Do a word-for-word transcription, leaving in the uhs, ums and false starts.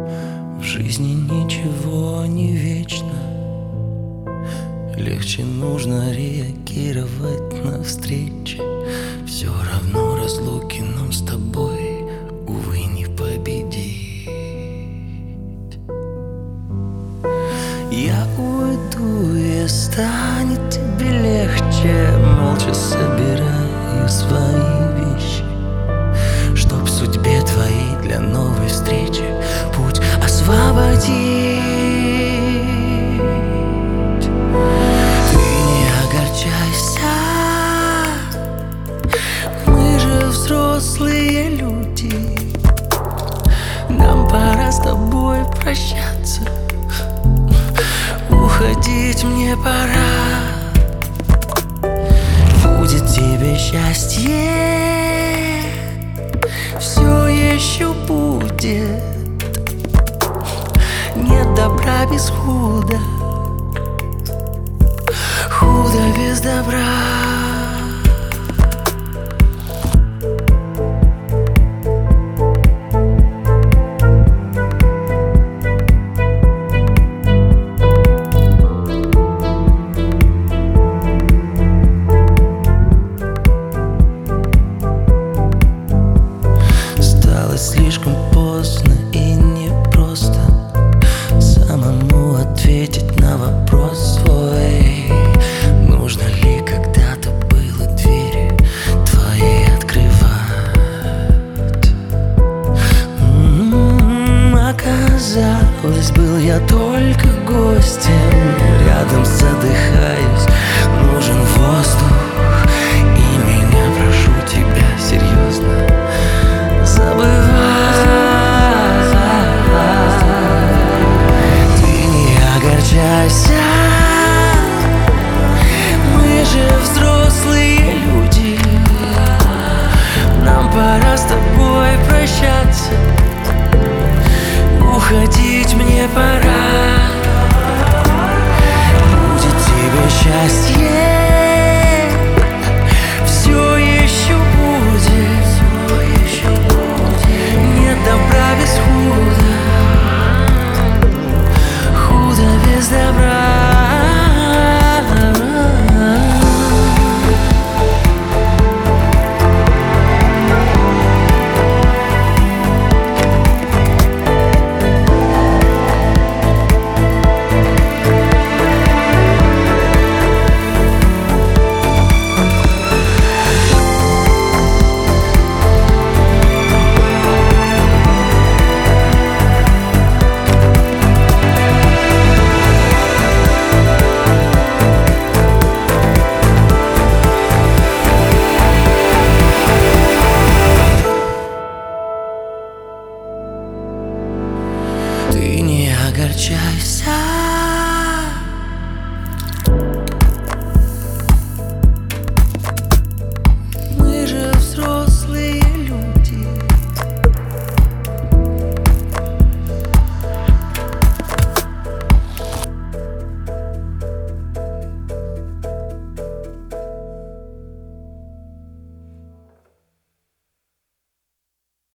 В жизни ничего не вечно. Легче нужно реагировать на встречи. Все равно разлуки нам с тобой, увы, не победить. Я уйду, и станет тебе легче. Молча собираю свои вещи, чтоб судьбе твоей для новой встречи путь освободить. Ты не огорчайся, мы же взрослые люди. Нам пора с тобой прощаться, уходить мне пора. Будет тебе счастье, все еще будет. Нет добра без худа, худо без добра. Слишком поздно и непросто самому ответить на вопрос свой. Нужно ли когда-то было двери твои открывать? М-м-м, оказалось, был я только гостем. Рядом задыхаюсь, нужен воздух. И меня, прошу тебя, серьезно забывай. Ты не огорчайся, мы же взрослые люди. Нам пора с тобой прощаться, уходить мне пора. Будет тебе счастье, все еще будет. Нет добра без худа, худо без добра. Ты не огорчайся,